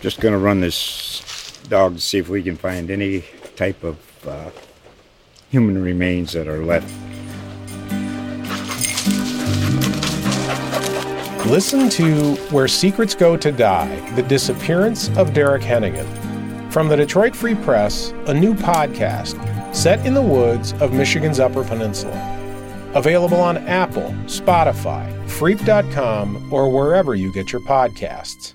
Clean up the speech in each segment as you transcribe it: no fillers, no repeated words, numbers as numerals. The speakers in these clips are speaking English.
Just going to run this dog to see if we can find any type of human remains that are left. Listen to Where Secrets Go to Die, The Disappearance of Derek Hennigan. From the Detroit Free Press, a new podcast set in the woods of Michigan's Upper Peninsula. Available on Apple, Spotify, Freep.com, or wherever you get your podcasts.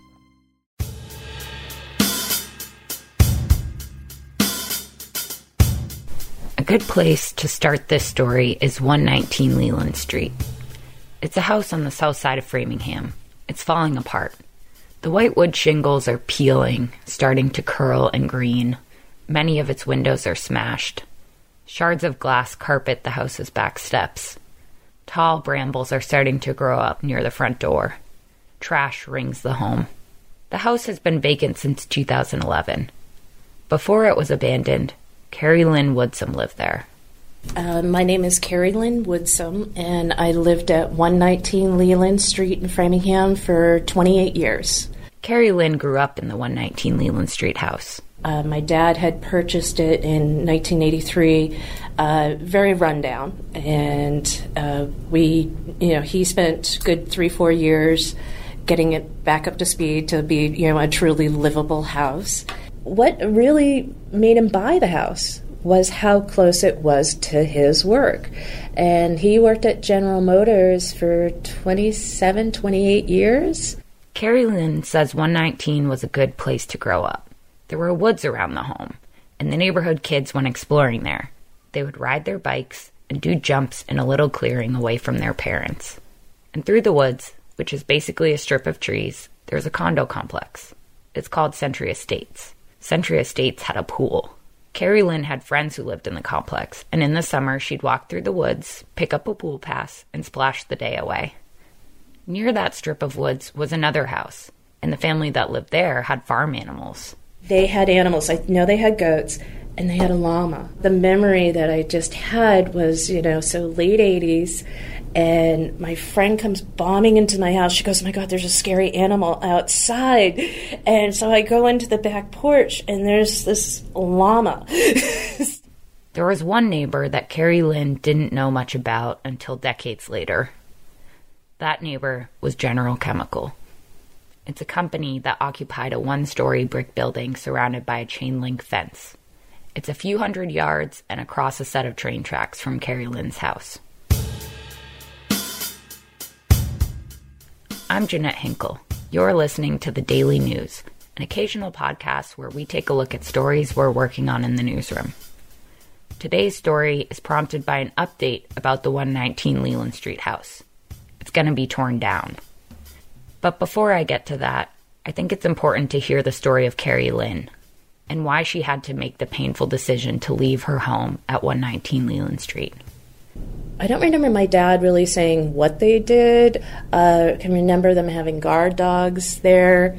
A good place to start this story is 119 Leland Street. It's a house on the south side of Framingham. It's falling apart. The white wood shingles are peeling, starting to curl and green. Many of its windows are smashed. Shards of glass carpet the house's back steps. Tall brambles are starting to grow up near the front door. Trash rings the home. The house has been vacant since 2011. Before it was abandoned, Carrie Lynn Woodsum lived there. My name is Carrie Lynn Woodsum, and I lived at 119 Leland Street in Framingham for 28 years. Carrie Lynn grew up in the 119 Leland Street house. My dad had purchased it in 1983, very rundown, and he spent good 3-4 years getting it back up to speed to be, a truly livable house. What really made him buy the house was how close it was to his work. And he worked at General Motors for 27, 28 years. Carrie Lynn says 119 was a good place to grow up. There were woods around the home, and the neighborhood kids went exploring there. They would ride their bikes and do jumps in a little clearing away from their parents. And through the woods, which is basically a strip of trees, there's a condo complex. It's called Century Estates. Century Estates had a pool. Carrie Lynn had friends who lived in the complex, and in the summer she'd walk through the woods, pick up a pool pass, and splash the day away. Near that strip of woods was another house, and the family that lived there had farm animals. They had animals. I know they had goats, and they had a llama. The memory that I just had was, so late 80s, and my friend comes bombing into my house. She goes, "Oh my God, there's a scary animal outside." And so I go into the back porch, and there's this llama. There was one neighbor that Carrie Lynn didn't know much about until decades later. That neighbor was General Chemical. It's a company that occupied a one-story brick building surrounded by a chain-link fence. It's a few hundred yards and across a set of train tracks from Carrie Lynn's house. I'm Jeanette Hinkle. You're listening to The Daily News, an occasional podcast where we take a look at stories we're working on in the newsroom. Today's story is prompted by an update about the 119 Leland Street house. It's going to be torn down. But before I get to that, I think it's important to hear the story of Carrie Lynn and why she had to make the painful decision to leave her home at 119 Leland Street. I don't remember my dad really saying what they did. I can remember them having guard dogs there.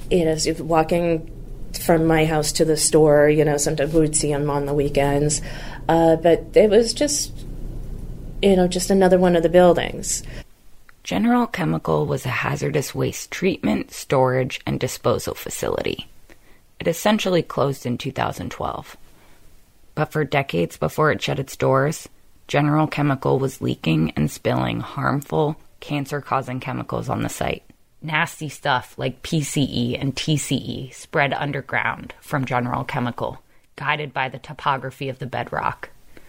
Walking from my house to the store, sometimes we would see them on the weekends. But it was just another one of the buildings. General Chemical was a hazardous waste treatment, storage, and disposal facility. It essentially closed in 2012. But for decades before it shut its doors, General Chemical was leaking and spilling harmful, cancer-causing chemicals on the site. Nasty stuff like PCE and TCE spread underground from General Chemical, guided by the topography of the bedrock.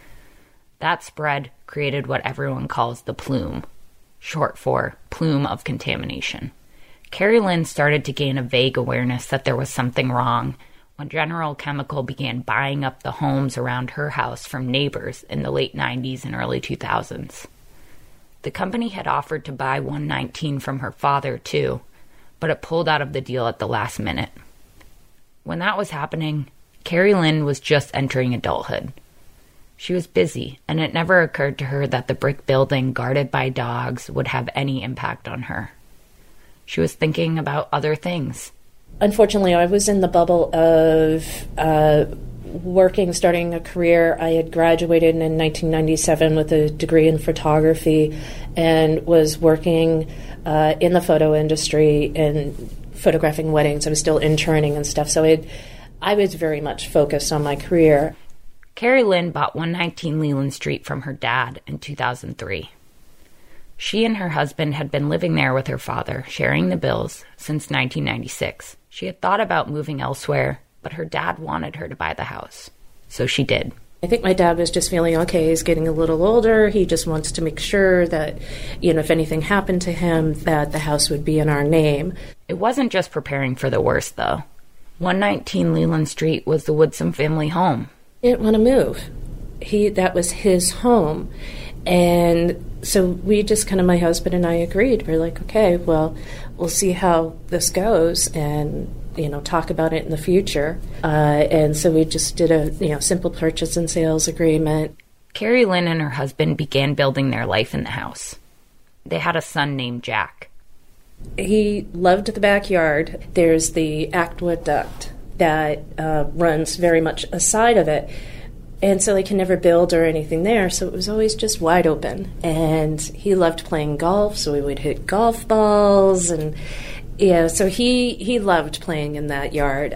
That spread created what everyone calls the plume, short for plume of contamination. Carrie Lynn started to gain a vague awareness that there was something wrong when General Chemical began buying up the homes around her house from neighbors in the late 90s and early 2000s. The company had offered to buy 119 from her father, too, but it pulled out of the deal at the last minute. When that was happening, Carrie Lynn was just entering adulthood. She was busy, and it never occurred to her that the brick building guarded by dogs would have any impact on her. She was thinking about other things. Unfortunately, I was in the bubble of starting a career. I had graduated in 1997 with a degree in photography and was working in the photo industry and photographing weddings. I was still interning and stuff. So I was very much focused on my career. Carrie Lynn bought 119 Leland Street from her dad in 2003. She and her husband had been living there with her father, sharing the bills, since 1996. She had thought about moving elsewhere, but her dad wanted her to buy the house. So she did. I think my dad was just feeling, okay, he's getting a little older. He just wants to make sure that, if anything happened to him, that the house would be in our name. It wasn't just preparing for the worst, though. 119 Leland Street was the Woodson family home. He didn't want to move. That was his home. And so we just my husband and I agreed. We're like, okay, well, we'll see how this goes and, talk about it in the future. And so we just did a, simple purchase and sales agreement. Carrie Lynn and her husband began building their life in the house. They had a son named Jack. He loved the backyard. There's the aqueduct that runs very much aside of it. And so they can never build or anything there, so it was always just wide open. And he loved playing golf, so we would hit golf balls. And, so he loved playing in that yard.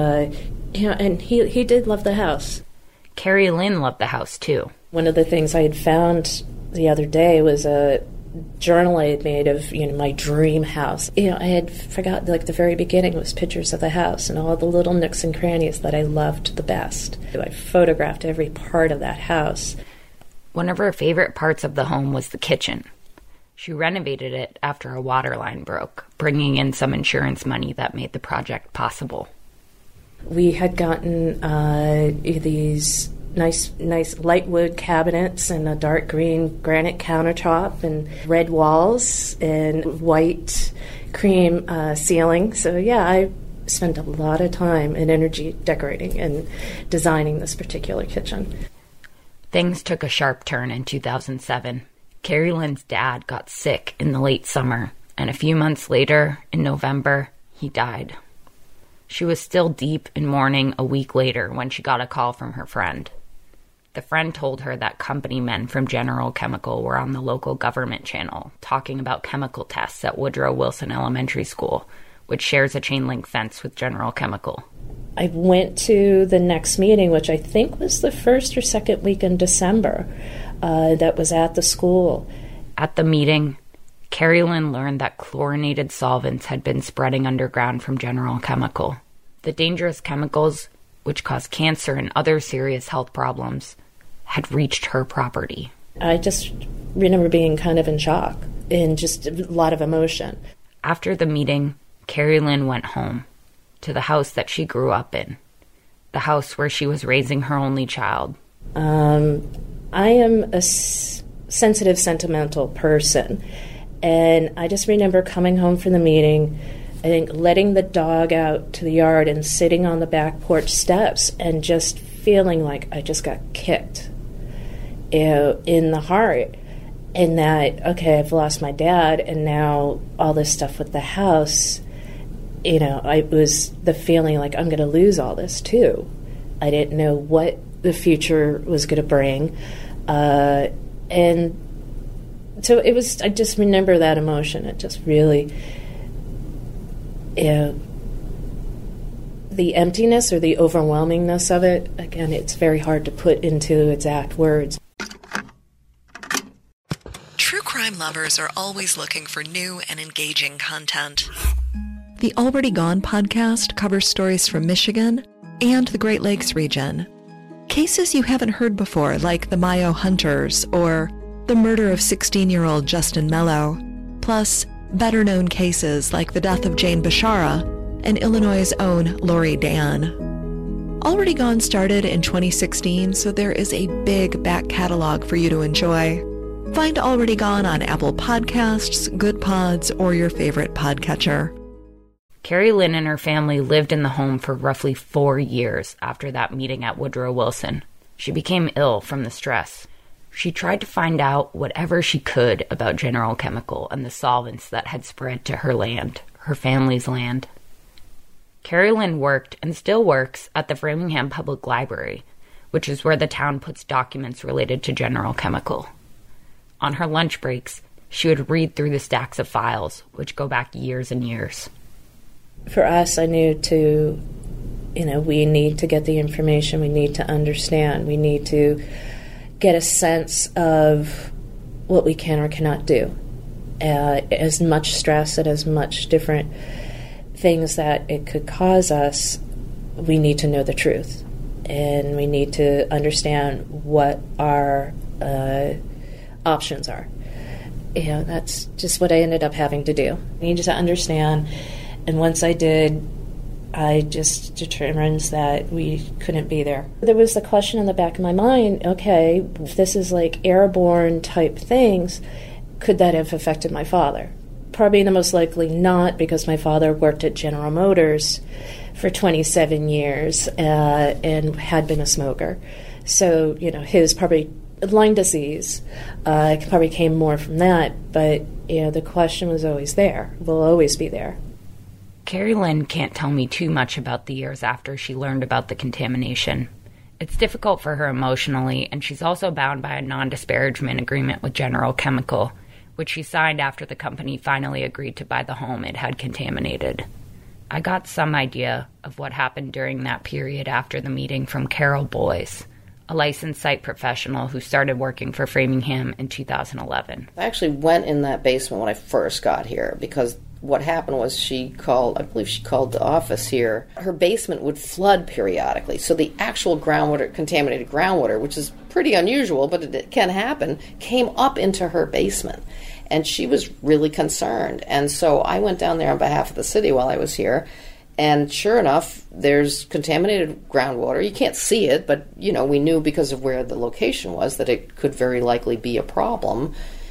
And he did love the house. Carrie Lynn loved the house, too. One of the things I had found the other day was a journal I had made of, my dream house. I had forgotten, the very beginning was pictures of the house and all the little nooks and crannies that I loved the best. I photographed every part of that house. One of her favorite parts of the home was the kitchen. She renovated it after a water line broke, bringing in some insurance money that made the project possible. We had gotten these nice light wood cabinets and a dark green granite countertop and red walls and white cream ceiling. So I spent a lot of time and energy decorating and designing this particular kitchen. Things took a sharp turn in 2007. Carrie Lynn's dad got sick in the late summer, and a few months later, in November, he died. She was still deep in mourning a week later when she got a call from her friend. The friend told her that company men from General Chemical were on the local government channel talking about chemical tests at Woodrow Wilson Elementary School, which shares a chain-link fence with General Chemical. I went to the next meeting, which I think was the first or second week in December, that was at the school. At the meeting, Carrie Lynn learned that chlorinated solvents had been spreading underground from General Chemical. The dangerous chemicals, which cause cancer and other serious health problems, had reached her property. I just remember being kind of in shock and just a lot of emotion. After the meeting, Carrie Lynn went home, to the house that she grew up in, the house where she was raising her only child. I am a sensitive, sentimental person, and I just remember coming home from the meeting, I think letting the dog out to the yard and sitting on the back porch steps and just feeling like I just got kicked in the heart. And that, okay, I've lost my dad, and now all this stuff with the house, it was the feeling like I'm going to lose all this too. I didn't know what the future was going to bring. And so it was, I just remember that emotion. It just really, the emptiness or the overwhelmingness of it, again, it's very hard to put into exact words. True crime lovers are always looking for new and engaging content. The Already Gone podcast covers stories from Michigan and the Great Lakes region. Cases you haven't heard before, like the Mayo Hunters or the murder of 16-year-old Justin Mello, plus better-known cases like the death of Jane Bashara and Illinois' own Lori Dan. Already Gone started in 2016, so there is a big back catalog for you to enjoy. Find Already Gone on Apple Podcasts, Good Pods, or your favorite podcatcher. Carrie Lynn and her family lived in the home for roughly 4 years after that meeting at Woodrow Wilson. She became ill from the stress. She tried to find out whatever she could about General Chemical and the solvents that had spread to her land, her family's land. Carrie Lynn worked and still works at the Framingham Public Library, which is where the town puts documents related to General Chemical. On her lunch breaks, she would read through the stacks of files, which go back years and years. for us, I knew to, we need to get the information, we need to understand, we need to get a sense of what we can or cannot do. As much stress and as much different things that it could cause us, we need to know the truth. And we need to understand what our options are. That's just what I ended up having to do. I needed to understand. And once I did, I just determined that we couldn't be there. There was the question in the back of my mind, okay, if this is like airborne type things, could that have affected my father? Probably the most likely not, because my father worked at General Motors for 27 years and had been a smoker. So, his probably Lyme disease probably came more from that, but, the question was always there, will always be there. Carrie Lynn can't tell me too much about the years after she learned about the contamination. It's difficult for her emotionally, and she's also bound by a non-disparagement agreement with General Chemical, which she signed after the company finally agreed to buy the home it had contaminated. I got some idea of what happened during that period after the meeting from Carol Boyce, a licensed site professional who started working for Framingham in 2011. I actually went in that basement when I first got here because what happened was I believe she called the office here. Her basement would flood periodically, so the actual groundwater, contaminated groundwater, which is pretty unusual, but it can happen, came up into her basement. And she was really concerned. And so I went down there on behalf of the city while I was here, and sure enough, there's contaminated groundwater. You can't see it, but, we knew because of where the location was that it could very likely be a problem.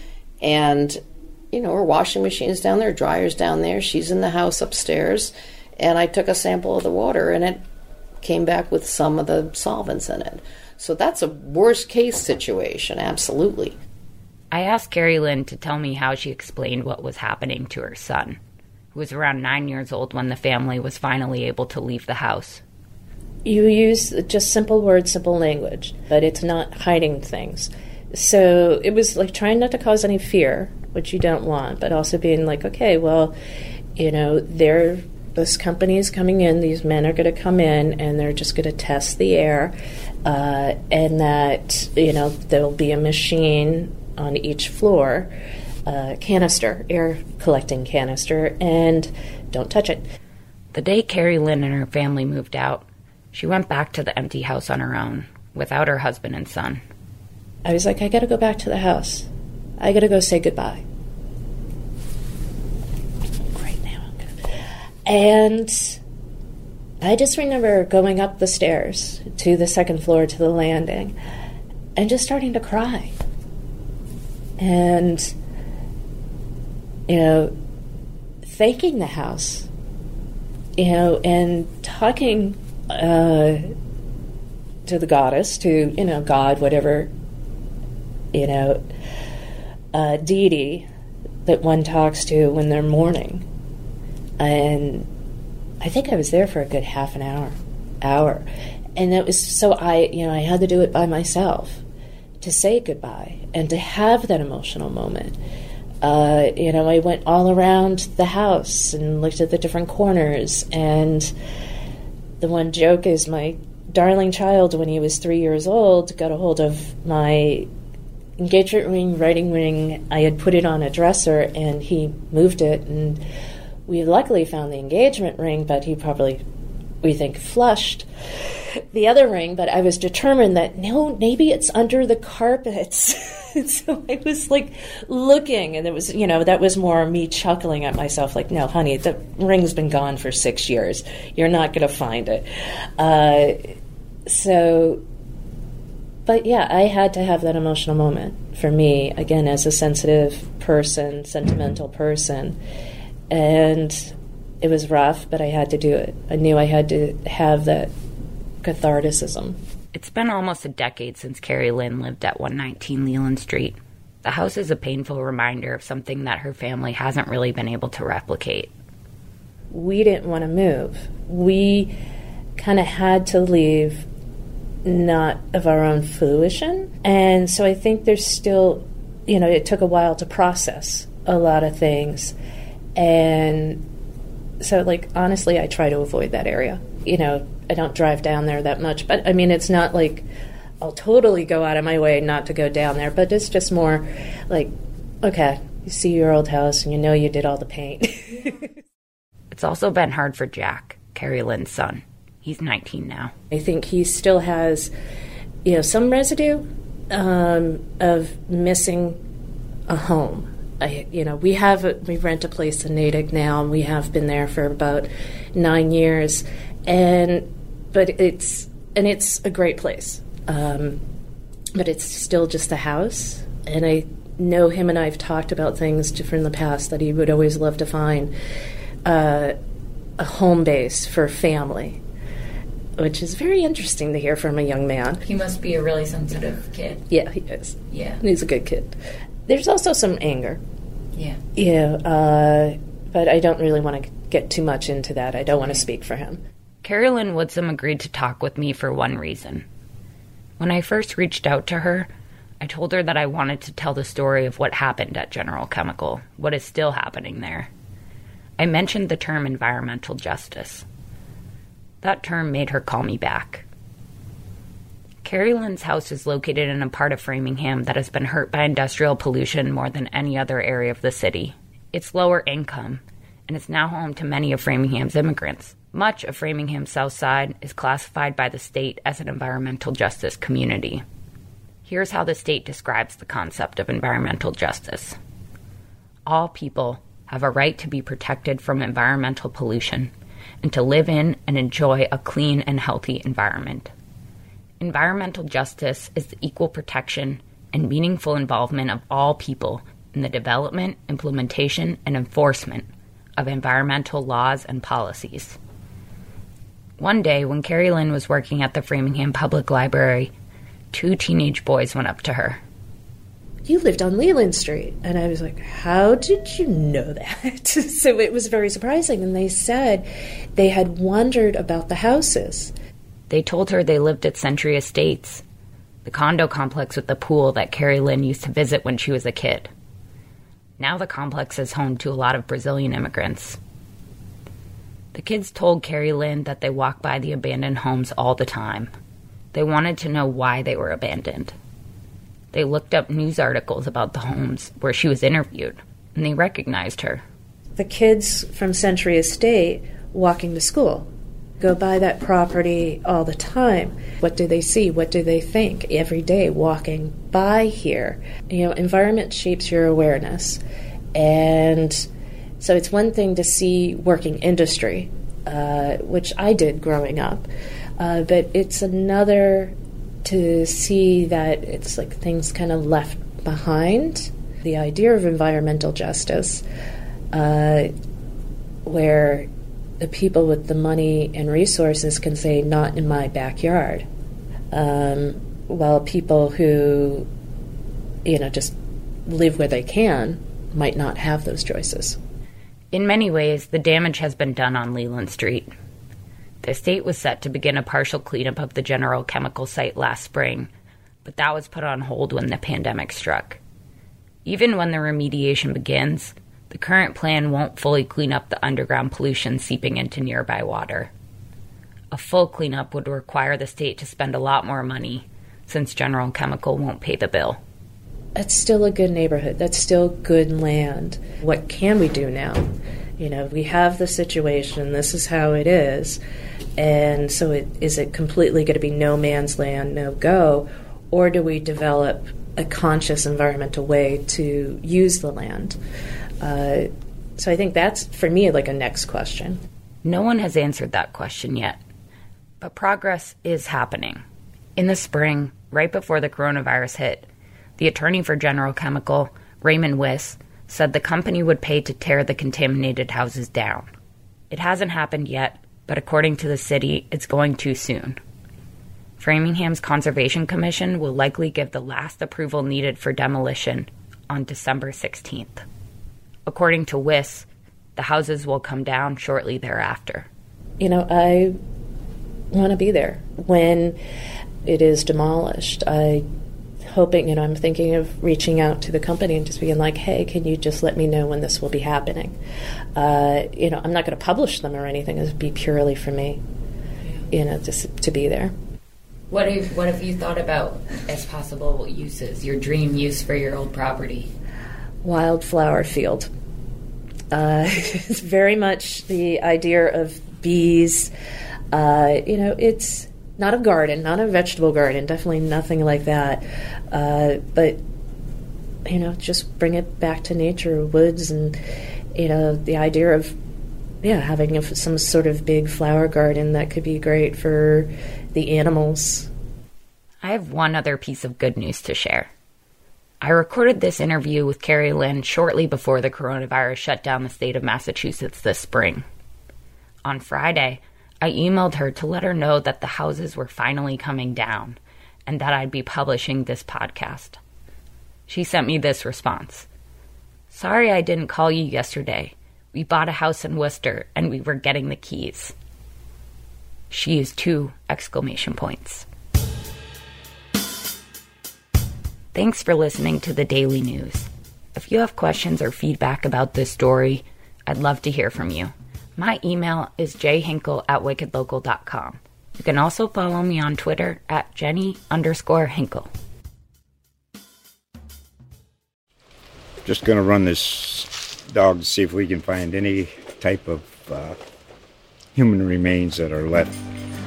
And her washing machine's down there, dryer's down there, she's in the house upstairs, and I took a sample of the water, and it came back with some of the solvents in it. So that's a worst-case situation, absolutely. I asked Carrie Lynn to tell me how she explained what was happening to her son, who was around 9 years old when the family was finally able to leave the house. You use just simple words, simple language, but it's not hiding things. So it was like trying not to cause any fear, which you don't want, but also being like, okay, well, this company is coming in, these men are going to come in, and they're just going to test the air, and that, there'll be a machine on each floor, canister, air collecting canister, and don't touch it. The day Carrie Lynn and her family moved out, she went back to the empty house on her own, without her husband and son. I was like, I got to go back to the house. I got to go say goodbye. Great, now I'm going to... And I just remember going up the stairs to the second floor to the landing and just starting to cry. And, thanking the house, and talking to the goddess, to, God, whatever, deity that one talks to when they're mourning. And I think I was there for a good half an hour. And it was so I had to do it by myself to say goodbye and to have that emotional moment. I went all around the house and looked at the different corners. And the one joke is my darling child, when he was 3 years old, got a hold of my engagement ring, wedding ring. I had put it on a dresser, and he moved it, and we luckily found the engagement ring, but he probably, we think, flushed the other ring. But I was determined that, no, maybe it's under the carpets. So I was like looking, and it was, that was more me chuckling at myself, like, no, honey, the ring's been gone for 6 years. You're not going to find it. But yeah, I had to have that emotional moment for me, again, as a sensitive person, sentimental person. And it was rough, but I had to do it. I knew I had to have that catharticism. It's been almost a decade since Carrie Lynn lived at 119 Leland Street. The house is a painful reminder of something that her family hasn't really been able to replicate. We didn't want to move. We kind of had to leave, not of our own fruition. And so I think there's still, it took a while to process a lot of things. And So, like, honestly, I try to avoid that area. You know, I don't drive down there that much. But, I mean, it's not like I'll totally go out of my way not to go down there. But it's just more like, okay, you see your old house and you know you did all the paint. It's also been hard for Jack, Carrie Lynn's son. He's 19 now. I think he still has, you know, some residue of missing a home. We rent a place in Natick now, and we have been there for about 9 years, but it's a great place, but it's still just a house. And I know him and I have talked about things from the past that he would always love to find a home base for family, which is very interesting to hear from a young man. He must be a really sensitive kid. Yeah, he is. Yeah, he's a good kid. There's also some anger. Yeah. Yeah, but I don't really want to get too much into that. I don't want to speak for him. Carrie Lynn Woodsum agreed to talk with me for one reason. When I first reached out to her, I told her that I wanted to tell the story of what happened at General Chemical, what is still happening there. I mentioned the term environmental justice. That term made her call me back. Carrie Lynn's house is located in a part of Framingham that has been hurt by industrial pollution more than any other area of the city. It's lower income, and it's now home to many of Framingham's immigrants. Much of Framingham's South Side is classified by the state as an environmental justice community. Here's how the state describes the concept of environmental justice. All people have a right to be protected from environmental pollution and to live in and enjoy a clean and healthy environment. Environmental justice is the equal protection and meaningful involvement of all people in the development, implementation, and enforcement of environmental laws and policies. One day, when Carrie Lynn was working at the Framingham Public Library, 2 teenage boys went up to her. You lived on Leland Street. And I was like, how did you know that? So it was very surprising. And they said they had wondered about the houses. They told her they lived at Century Estates, the condo complex with the pool that Carrie Lynn used to visit when she was a kid. Now the complex is home to a lot of Brazilian immigrants. The kids told Carrie Lynn that they walk by the abandoned homes all the time. They wanted to know why they were abandoned. They looked up news articles about the homes where she was interviewed, and they recognized her. The kids from Century Estate walking to school go by that property all the time. What do they see? What do they think every day walking by here? You know, environment shapes your awareness. And so it's one thing to see working industry, which I did growing up, but it's another to see that it's like things kind of left behind. The idea of environmental justice, where the people with the money and resources can say, not in my backyard, while people who, just live where they can might not have those choices. In many ways, the damage has been done on Leland Street. The state was set to begin a partial cleanup of the General Chemical site last spring, but that was put on hold when the pandemic struck. Even when the remediation begins, the current plan won't fully clean up the underground pollution seeping into nearby water. A full cleanup would require the state to spend a lot more money, since General Chemical won't pay the bill. That's still a good neighborhood. That's still good land. What can we do now? We have the situation. This is how it is. And so is it completely going to be no man's land, no go? Or do we develop a conscious environmental way to use the land? So I think that's, for me, like a next question. No one has answered that question yet. But progress is happening. In the spring, right before the coronavirus hit, the attorney for General Chemical, Raymond Wiss, said the company would pay to tear the contaminated houses down. It hasn't happened yet, but according to the city, it's going to soon. Framingham's Conservation Commission will likely give the last approval needed for demolition on December 16th. According to Wiss, the houses will come down shortly thereafter. I want to be there when it is demolished. I hoping, I'm thinking of reaching out to the company and just being like, hey, can you just let me know when this will be happening? I'm not going to publish them or anything. It would be purely for me, just to be there. What have you thought about as possible uses, your dream use for your old property? Wildflower field. It's very much the idea of bees. It's not a garden, not a vegetable garden, definitely nothing like that. But, just bring it back to nature, woods, and, the idea of, having some sort of big flower garden that could be great for the animals. I have one other piece of good news to share. I recorded this interview with Carrie Lynn shortly before the coronavirus shut down the state of Massachusetts this spring. On Friday, I emailed her to let her know that the houses were finally coming down and that I'd be publishing this podcast. She sent me this response. Sorry I didn't call you yesterday. We bought a house in Worcester and we were getting the keys. She used 2 exclamation points. Thanks for listening to the Daily News. If you have questions or feedback about this story, I'd love to hear from you. My email is jhinkle@wickedlocal.com. You can also follow me on Twitter at Jenny_Hinkle. Just going to run this dog to see if we can find any type of human remains that are left.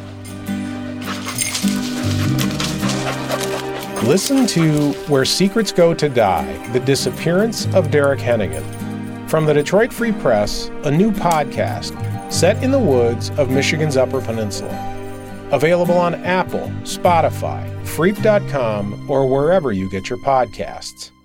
Listen to Where Secrets Go to Die, The Disappearance of Derek Hennigan. From the Detroit Free Press, a new podcast set in the woods of Michigan's Upper Peninsula. Available on Apple, Spotify, Freep.com, or wherever you get your podcasts.